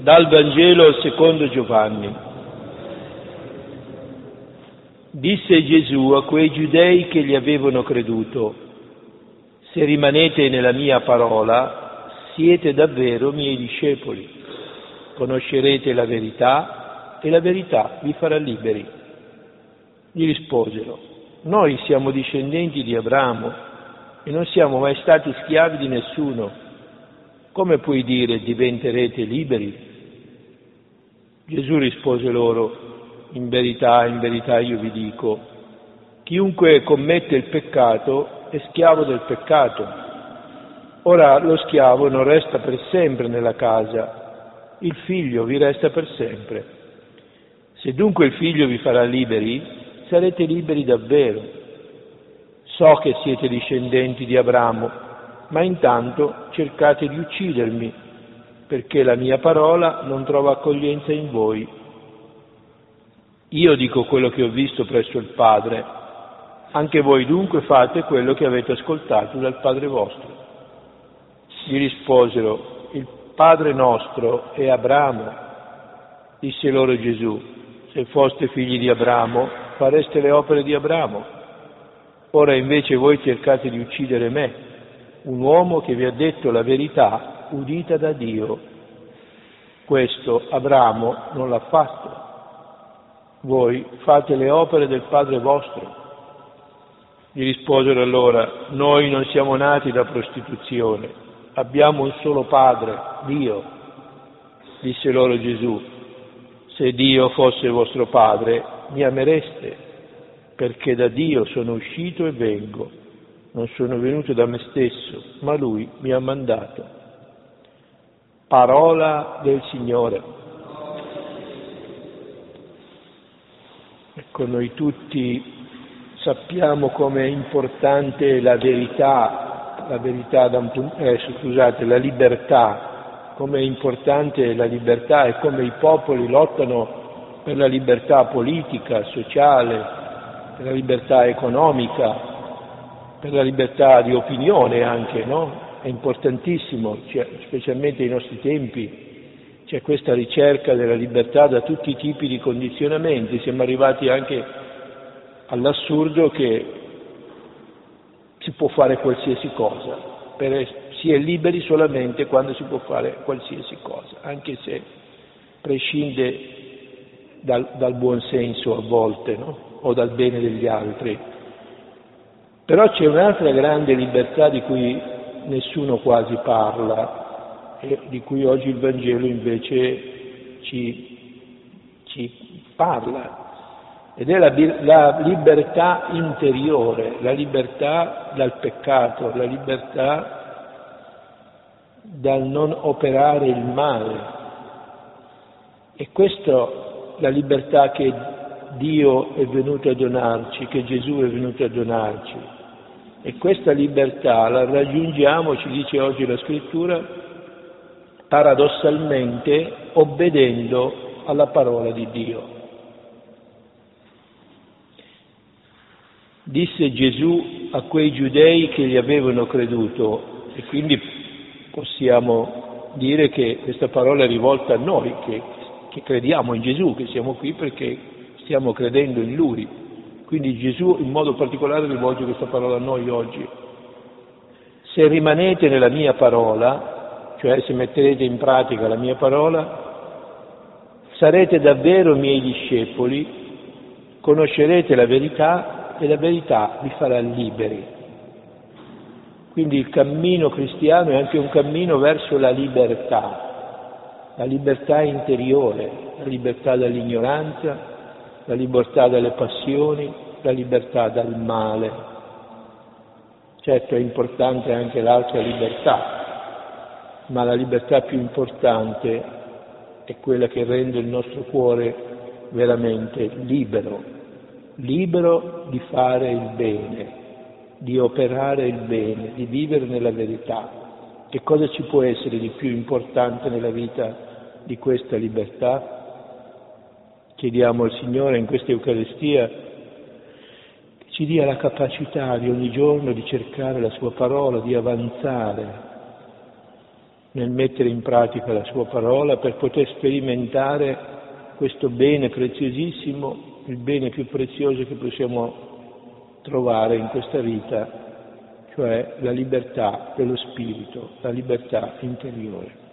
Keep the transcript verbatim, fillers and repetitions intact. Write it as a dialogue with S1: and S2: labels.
S1: Dal Vangelo secondo Giovanni. Disse Gesù a quei giudei che gli avevano creduto: se rimanete nella mia parola, siete davvero miei discepoli. Conoscerete la verità e la verità vi farà liberi. Gli risposero: noi siamo discendenti di Abramo e non siamo mai stati schiavi di nessuno. Come puoi dire diventerete liberi? Gesù rispose loro: in verità, in verità io vi dico, chiunque commette il peccato è schiavo del peccato. Ora lo schiavo non resta per sempre nella casa, il figlio vi resta per sempre. Se dunque il figlio vi farà liberi, sarete liberi davvero. So che siete discendenti di Abramo, ma intanto cercate di uccidermi, perché la mia parola non trova accoglienza in voi. Io dico quello che ho visto presso il Padre, anche voi dunque fate quello che avete ascoltato dal Padre vostro. Gli risposero: il Padre nostro è Abramo. Disse loro Gesù: se foste figli di Abramo, fareste le opere di Abramo. Ora invece voi cercate di uccidere me, un uomo che vi ha detto la verità udita da Dio. Questo Abramo non l'ha fatto. Voi fate le opere del Padre vostro. Gli risposero allora: noi non siamo nati da prostituzione, abbiamo un solo Padre, Dio. Disse loro Gesù: se Dio fosse vostro Padre, mi amereste, perché da Dio sono uscito e vengo. Non sono venuto da me stesso, ma Lui mi ha mandato. Parola del Signore. Ecco, noi tutti sappiamo come è importante la verità, la verità da un punto, eh, scusate, la libertà, come è importante la libertà e come i popoli lottano per la libertà politica, sociale, per la libertà economica, per la libertà di opinione anche, no? È importantissimo, cioè, specialmente ai nostri tempi, c'è questa ricerca della libertà da tutti i tipi di condizionamenti. Siamo arrivati anche all'assurdo che si può fare qualsiasi cosa, per, si è liberi solamente quando si può fare qualsiasi cosa, anche se prescinde dal, dal buon senso a volte, no? O dal bene degli altri. Però c'è un'altra grande libertà di cui nessuno quasi parla e di cui oggi il Vangelo invece ci, ci parla, ed è la, la libertà interiore, la libertà dal peccato, la libertà dal non operare il male. E questa la libertà che Dio è venuto a donarci, che Gesù è venuto a donarci. E questa libertà la raggiungiamo, ci dice oggi la Scrittura, paradossalmente obbedendo alla parola di Dio. Disse Gesù a quei giudei che gli avevano creduto, e quindi possiamo dire che questa parola è rivolta a noi, che, che crediamo in Gesù, che siamo qui perché stiamo credendo in Lui. Quindi Gesù in modo particolare rivolge questa parola a noi oggi. Se rimanete nella mia parola, cioè se metterete in pratica la mia parola, sarete davvero miei discepoli, conoscerete la verità e la verità vi farà liberi. Quindi il cammino cristiano è anche un cammino verso la libertà, la libertà interiore, la libertà dall'ignoranza, la libertà dalle passioni, la libertà dal male. Certo è importante anche l'altra libertà, ma la libertà più importante è quella che rende il nostro cuore veramente libero, libero di fare il bene, di operare il bene, di vivere nella verità. Che cosa ci può essere di più importante nella vita di questa libertà? Chiediamo al Signore in questa Eucaristia che ci dia la capacità di ogni giorno di cercare la Sua parola, di avanzare, nel mettere in pratica la sua parola per poter sperimentare questo bene preziosissimo, il bene più prezioso che possiamo trovare in questa vita, cioè la libertà dello spirito, la libertà interiore.